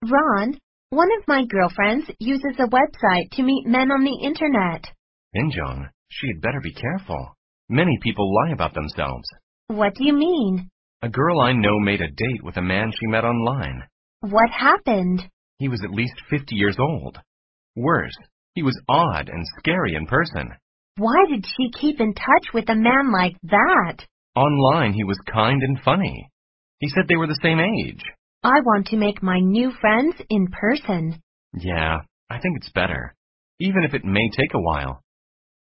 Ron, one of my girlfriends uses a website to meet men on the internet. Injong, she had better be careful. Many people lie about themselves. What do you mean? A girl I know made a date with a man she met online. What happened? He was at least 50 years old. Worse, he was odd and scary in person. Why did she keep in touch with a man like that? Online, he was kind and funny. He said they were the same age. I want to make my new friends in person. Yeah, I think it's better, even if it may take a while.